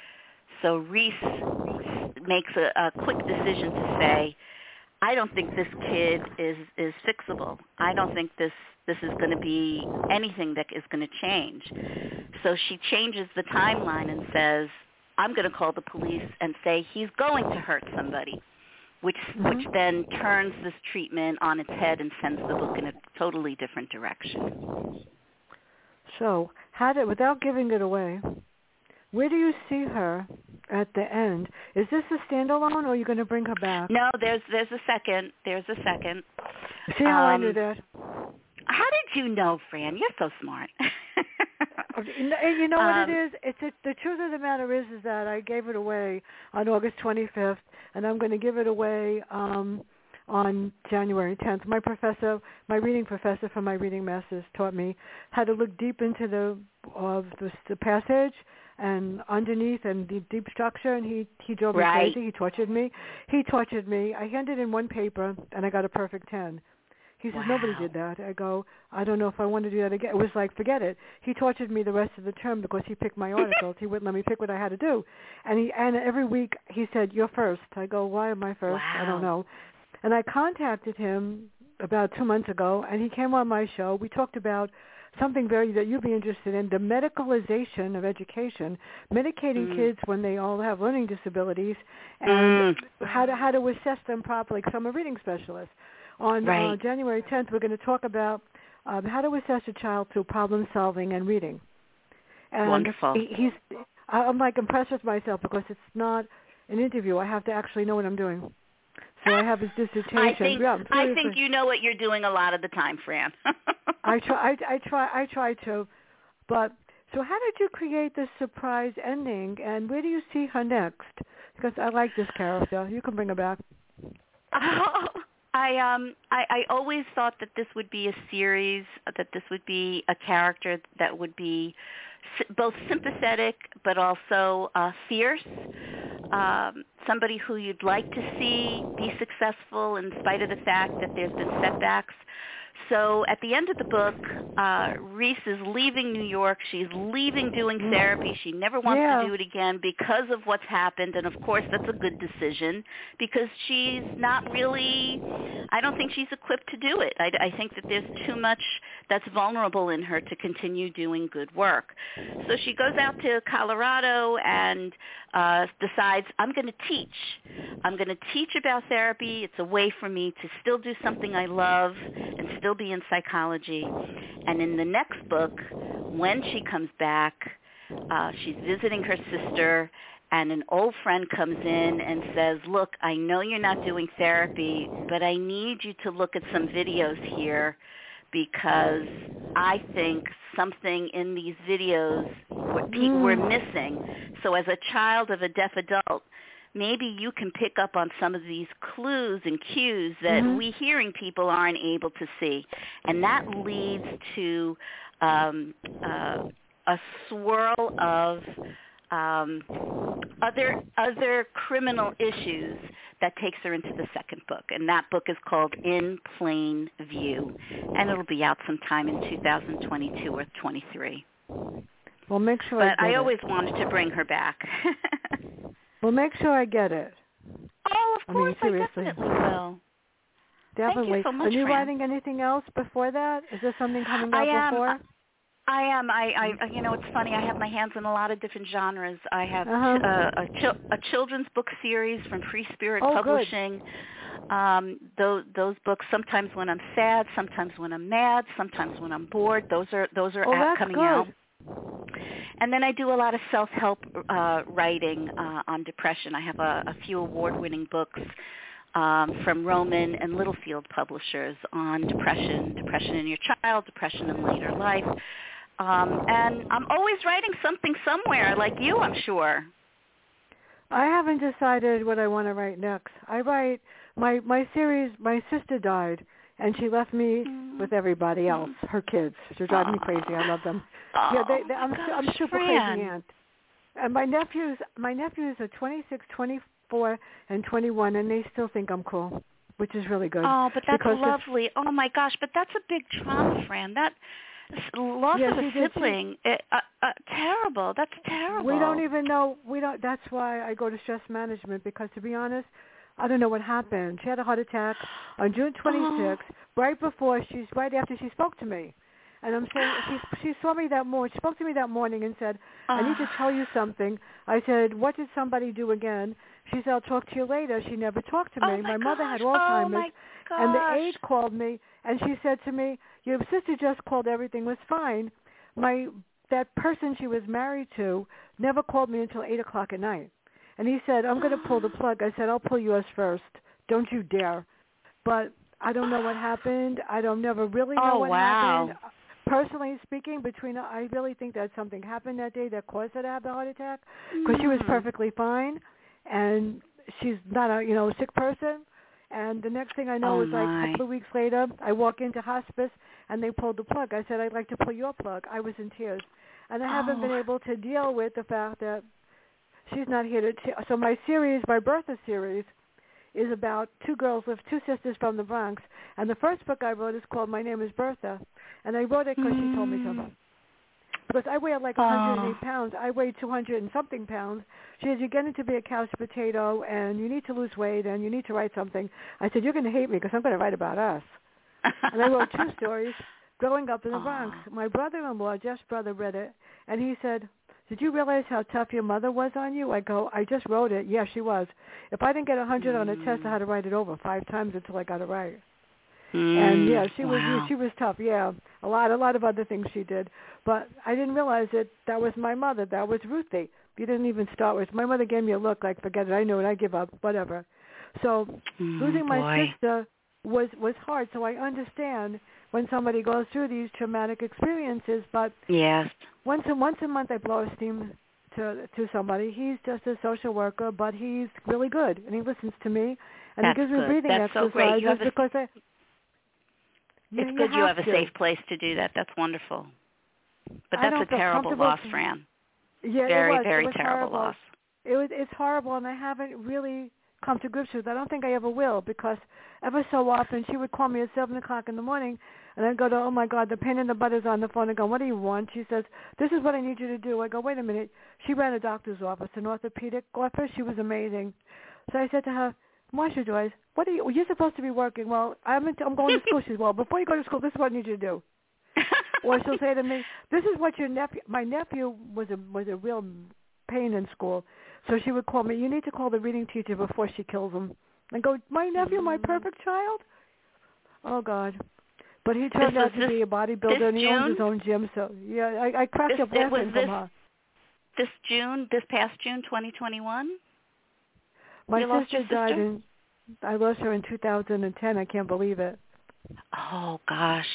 So Reese makes a, a quick decision to say, I don't think this kid is, is fixable. I don't think this, this is going to be anything that is going to change. So she changes the timeline and says, I'm going to call the police and say he's going to hurt somebody, which mm-hmm. which then turns this treatment on its head and sends the book in a totally different direction. So, how did, without giving it away, where do you see her at the end? Is this a standalone, or are you going to bring her back? No, there's there's a second. There's a second. See how um, I knew that? How did you know, Fran? You're so smart. You know what um, it is? It's a, the truth of the matter is, is that I gave it away on August twenty-fifth, and I'm going to give it away um, on January tenth. My professor, my reading professor from my reading masters, taught me how to look deep into the of the, the passage and underneath and the deep structure, and he he drove me right. crazy. He tortured me. He tortured me. I handed in one paper, and I got a perfect ten. He says, wow. nobody did that. I go, I don't know if I want to do that again. It was like, forget it. He tortured me the rest of the term because he picked my articles. He wouldn't let me pick what I had to do. And he and every week he said, you're first. I go, why am I first? Wow. I don't know. And I contacted him about two months ago, and he came on my show. We talked about something very that you'd be interested in, the medicalization of education, medicating mm. kids when they all have learning disabilities, and mm. how to how to assess them properly, because I'm a reading specialist. On right. uh, January tenth, we're going to talk about um, how to assess a child through problem solving and reading. And wonderful. He, he's, I'm like impressed with myself because it's not an interview. I have to actually know what I'm doing. So I have his dissertation. I think, yeah, I think you know what you're doing a lot of the time, Fran. I try. I, I try. I try to. But so, how did you create this surprise ending, and where do you see her next? Because I like this character. You can bring her back. Oh. I um I, I always thought that this would be a series, that this would be a character that would be both sympathetic but also uh, fierce, um, somebody who you'd like to see be successful in spite of the fact that there's been setbacks. So at the end of the book, uh, Reese is leaving New York. She's leaving doing therapy. She never wants Yeah. to do it again because of what's happened. And, of course, that's a good decision because she's not really – I don't think she's equipped to do it. I, I think that there's too much that's vulnerable in her to continue doing good work. So she goes out to Colorado and uh, decides, I'm going to teach. I'm going to teach about therapy. It's a way for me to still do something I love and still be in psychology. And in the next book, when she comes back, uh, she's visiting her sister, and an old friend comes in and says, look, I know you're not doing therapy, but I need you to look at some videos here because I think something in these videos we're, Mm. we're missing. So as a child of a deaf adult, maybe you can pick up on some of these clues and cues that Mhm. we hearing people aren't able to see. And that leads to um, uh, a swirl of um, other other criminal issues that takes her into the second book. And that book is called In Plain View. And it'll be out sometime in two thousand twenty-two or twenty-three. Well, make sure But I I get always it. wanted to bring her back. Well, make sure I get it. Oh, of I mean, course, I, seriously. definitely will. Definitely. Thank you so much, Are you Fran. writing anything else before that? Is there something coming I out am. before? I am. I, I, you know, it's funny. I have my hands in a lot of different genres. I have Uh-huh. uh, a, chil- a children's book series from Free Spirit Oh, good. Publishing. Um, those, those books. Sometimes when I'm sad, sometimes when I'm mad, sometimes when I'm bored. Those are those are Oh, out, that's coming good. out. And then I do a lot of self-help uh, writing uh, on depression. I have a, a few award-winning books um, from Roman and Littlefield publishers on depression, depression in your child, depression in later life. Um, and I'm always writing something somewhere, like you, I'm sure. I haven't decided what I want to write next. I write my my series. My sister died, and she left me Mm. with everybody else, her kids. They drive me crazy. I love them. Oh, yeah, they, they, my I'm gosh, I'm super Fran. crazy aunt. And my nephews, my nephews are twenty-six, twenty-four, and twenty-one, and they still think I'm cool, which is really good. Oh, but that's because lovely. Oh, my gosh, but that's a big trauma, Fran. That loss Yeah, of a she did, sibling, it, uh, uh, terrible. That's terrible. We don't even know. We don't. That's why I go to stress management, because to be honest, I don't know what happened. She had a heart attack on June twenty-sixth, Oh. right before she's right after she spoke to me. And I'm saying she she saw me that morning. She spoke to me that morning and said, "I need to tell you something." I said, "What did somebody do again?" She said, "I'll talk to you later." She never talked to me. Oh my, my mother had gosh. Alzheimer's, oh my and the gosh. aide called me, and she said to me, "Your sister just called. Everything was fine." My that person she was married to never called me until eight o'clock at night, and he said, "I'm going to pull the plug." I said, "I'll pull yours first. Don't you dare." But I don't know what happened. I don't never really know Oh, what wow. happened. Personally speaking, between I really think that something happened that day that caused her to have the heart attack, because she was Mm. perfectly fine, and she's not a you know sick person. And the next thing I know Oh, is like my. a couple of weeks later, I walk into hospice and they pulled the plug. I said, "I'd like to pull your plug." I was in tears, and I haven't Oh. been able to deal with the fact that she's not here to. T- so my series, my Bertha series, is about two girls with two sisters from the Bronx. And the first book I wrote is called My Name is Bertha. And I wrote it because mm. she told me to. Because I weigh like Oh. one hundred eight pounds. I weigh two hundred and something pounds. She said, "You're getting to be a couch potato, and you need to lose weight, and you need to write something." I said, "You're going to hate me because I'm going to write about us." And I wrote two stories growing up in the Bronx. Aw. My brother-in-law, Jeff's brother, read it, and he said, "Did you realize how tough your mother was on you?" I go, "I just wrote it." Yeah, she was. If I didn't get one hundred mm. on a test, I had to write it over five times until I got it right. Mm. And yeah, she wow. was she was tough. Yeah, a lot a lot of other things she did, but I didn't realize that that was my mother. That was Ruthie. You didn't even start with. My mother gave me a look like, "Forget it. I knew it. I give up. Whatever." So mm, losing my boy. sister was was hard. So I understand when somebody goes through these traumatic experiences. But Yes. once a once a month, I blow a steam to to somebody. He's just a social worker, but he's really good, and he listens to me, and That's he gives me good. breathing That's so exercises great. You have a, because I. it's you good you have to. a safe place to do that. That's wonderful. But I that's don't a feel terrible comfortable loss, to- Fran. Yeah, Very, it was. very it was terrible horrible. loss. It was. It's horrible, and I haven't really come to grips with. I don't think I ever will, because ever so often she would call me at seven o'clock in the morning, and I'd go to, oh my God, the pain in the butt is on the phone. I go, what do you want? She says, this is what I need you to do. I go, wait a minute. She ran a doctor's office, an orthopedic office. She was amazing. So I said to her, Marcia Joyce, what are you? Well, you're supposed to be working. Well, I'm in, I'm going to school. She says, well, before you go to school, this is what I need you to do. Or she'll say to me, this is what your nephew. My nephew was a was a real pain in school, so she would call me. You need to call the reading teacher before she kills him. And go, my nephew, my perfect child. Oh God. But he turned out to this, be a bodybuilder, and he June? owns his own gym. So yeah, I, I cracked this, up laughing this, from her. This June, this past June, twenty twenty-one. My you sister, lost your sister died in. I lost her in two thousand ten. I can't believe it. Oh gosh.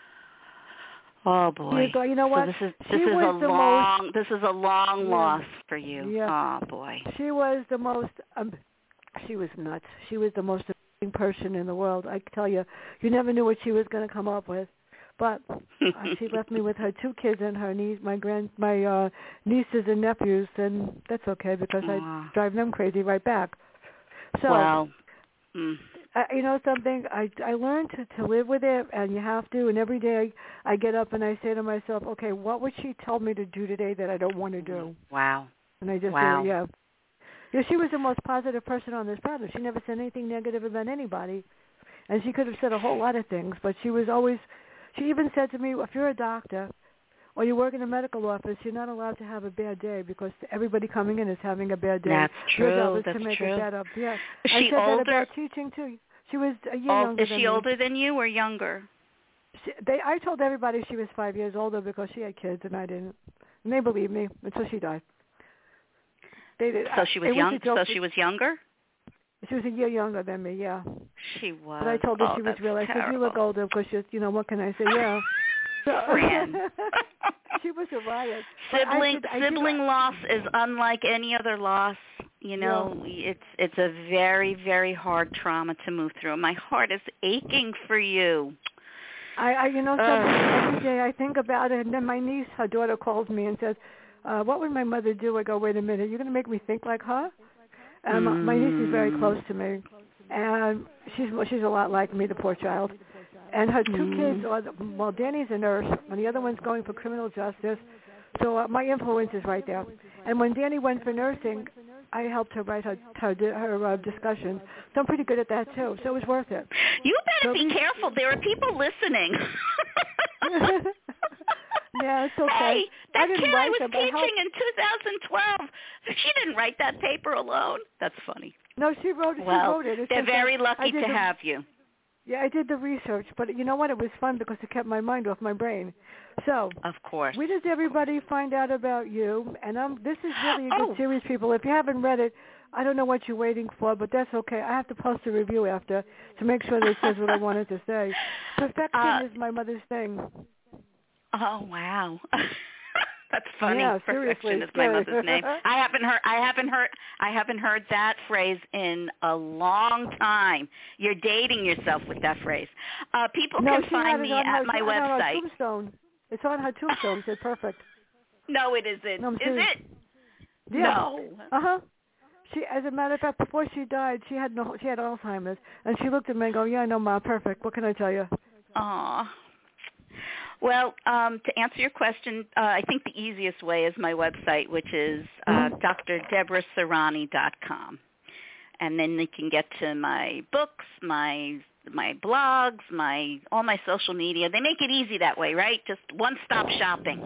Oh boy. You, go, you know what? So this is she this is was a the long most, this is a long yeah, loss for you. Yeah. Oh boy. She was the most. Um, she was nuts. She was the most amazing person in the world. I can tell you, you never knew what she was going to come up with. But uh, she left me with her two kids and her niece, my grand, my uh, nieces and nephews, and that's okay because Aww. I drive them crazy right back. So, well, mm. uh, you know something, I I learned to, to live with it, and you have to. And every day I, I get up and I say to myself, okay, what would she tell me to do today that I don't want to do? Wow. And I just wow. do it, yeah. Yeah, she was the most positive person on this planet. She never said anything negative about anybody, and she could have said a whole lot of things, but she was always. She even said to me, if you're a doctor or you work in a medical office, you're not allowed to have a bad day because everybody coming in is having a bad day. That's true. Your job is That's to make true. it better. Yeah. Is I she said older? that about teaching too. She was a year oh, younger is than she me. older than you or younger? She, they, I told everybody she was five years older because she had kids and I didn't. And they believed me until she died. They did. So she was it young. Was so she was younger. She was a year younger than me. Yeah. She was. But I told her oh, she was that's real. I terrible. said you look older because she's. You know what can I say? Yeah. So, she was a riot. Sibling I did, I sibling did, loss is unlike any other loss. You know, yeah. it's it's a very very hard trauma to move through. My heart is aching for you. I, I you know, something, every day I think about it, and then my niece, her daughter, calls me and says, uh, "What would my mother do?" I go, "Wait a minute, you're going to make me think like her?" And mm. my, my niece is very close to me, and she's she's a lot like me, the poor child. And her two mm. kids are, well, Danny's a nurse, and the other one's going for criminal justice. So uh, my influence is right there. And when Danny went for nursing, I helped her write her her, her uh, discussions. So I'm pretty good at that too. So it was worth it. You better so be we, careful. There are people listening. Yeah, it's okay. Hey, that I kid I was them, teaching I in two thousand twelve, she didn't write that paper alone. That's funny. No, she wrote it. Well, she wrote it. It's they're just very that lucky to the, have you. Yeah, I did the research, but you know what? It was fun because it kept my mind off my brain. So, of course. Where does everybody find out about you? And um, this is really a oh. good series, people. If you haven't read it, I don't know what you're waiting for, but that's okay. I have to post a review after to make sure that it says what I wanted to say. Perfection uh, is my mother's thing. Oh wow. That's funny. Yeah, Perfection is my mother's name. I haven't heard I haven't heard I haven't heard that phrase in a long time. You're dating yourself with that phrase. Uh, people no, can find me at her, my on website. Her tombstone. It's on her tombstone. It's perfect. No, it isn't. No, is serious. it? Yeah. No. Uh huh. She, as a matter of fact, before she died, she had no, she had Alzheimer's, and she looked at me and go, "Yeah, I know, Ma, perfect. What can I tell you?" Aw. Well, um, to answer your question, uh, I think the easiest way is my website, which is uh, d r deborah serrani dot com. And then they can get to my books, my my blogs, my all my social media. They make it easy that way, right? Just one-stop shopping.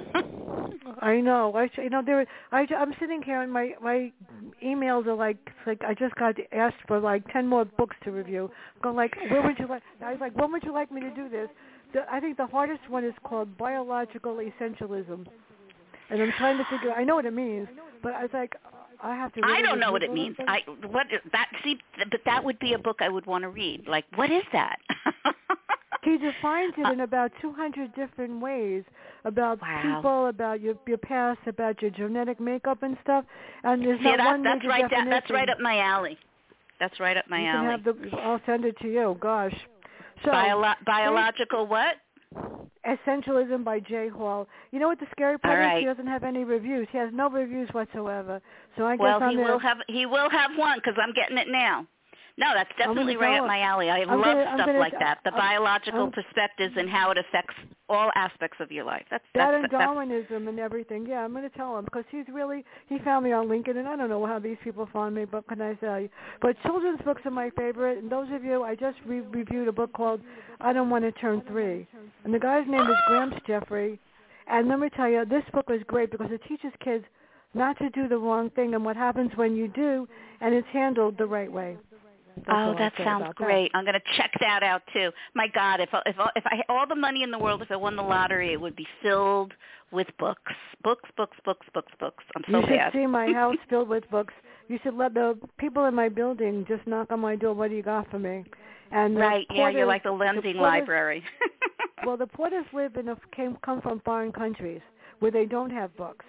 I know. I you know there. I I'm sitting here and my my emails are like like I just got asked for like ten more books to review. I'm going like, where would you like? I was like, when would you like me to do this? The, I think the hardest one is called biological essentialism, and I'm trying to figure. I know what it means, but I was like, I have to. Really I don't know what it thing. means. I what is that? See, but that would be a book I would want to read. Like, what is that? He defines it in about two hundred different ways about wow. people, about your your past, about your genetic makeup and stuff. And there's See, not that, one that's major right. definition. That, that's right up my alley. That's right up my you alley. Can have the, I'll send it to you. Gosh. So, Biolo- biological what? Essentialism by Jay Hall. You know what the scary part All right. is? He doesn't have any reviews. He has no reviews whatsoever. So I guess well, I'm he gonna, will have he will have one because I'm getting it now. No, that's definitely right up my alley. I I'm love gonna, stuff gonna, like that. The I'm, biological I'm, perspectives and how it affects all aspects of your life. That's that that's, and that's Darwinism and everything. Yeah, I'm going to tell him because he's really, he found me on LinkedIn, and I don't know how these people found me, but can I tell you? But children's books are my favorite, and those of you, I just re- reviewed a book called I Don't Want to Turn Three, and the guy's name is Gramps Jeffrey, and let me tell you, this book was great because it teaches kids not to do the wrong thing and what happens when you do, and it's handled the right way. That's oh, that sounds great. that. I'm going to check that out too. My God, if if if I had all the money in the world, if I won the lottery, it would be filled with books, books, books, books, books, books. I'm so you should bad. see my house filled with books. You should let the people in my building just knock on my door. What do you got for me? And right, Porters, yeah, you're like the lending the Porters, library. well, the Porters live in a, came come from foreign countries where they don't have books.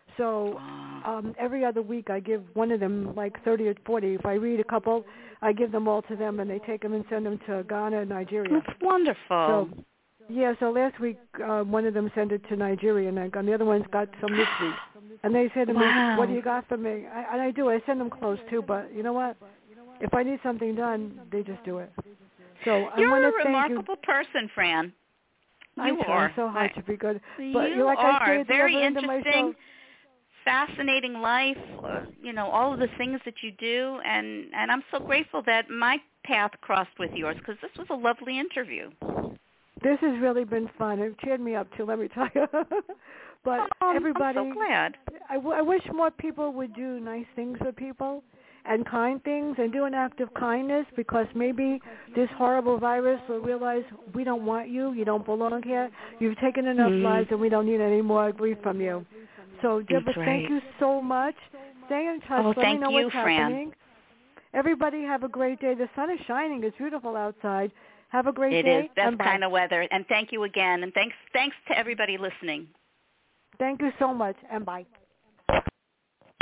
So um, every other week I give one of them like thirty or forty. If I read a couple, I give them all to them, and they take them and send them to Ghana and Nigeria. That's wonderful. So, yeah, so last week uh, one of them sent it to Nigeria, and, I, and the other one's got some this week. And they said to wow. me, what do you got for me? I, and I do. I send them clothes, too, but you know what? If I need something done, they just do it. So I You're want to a thank remarkable you. person, Fran. You I try are. so hard I, to be good. But you like are. I say at the Very other end of my interesting. show, Fascinating life, uh, you know, all of the things that you do, and, and I'm so grateful that my path crossed with yours because this was a lovely interview. This has really been fun. It cheered me up, too, let me tell you. But oh, everybody, I'm so glad. I, w- I wish more people would do nice things for people and kind things and do an act of kindness because maybe this horrible virus will realize we don't want you, you don't belong here, you've taken enough mm. lives and we don't need any more grief from you. So, Deborah, That's right. thank you so much. Stay in touch. Oh, Let thank me know you, what's Fran. happening. Everybody have a great day. The sun is shining. It's beautiful outside. Have a great it day. It is best and bye. kind of weather. And thank you again. And thanks thanks to everybody listening. Thank you so much, and bye.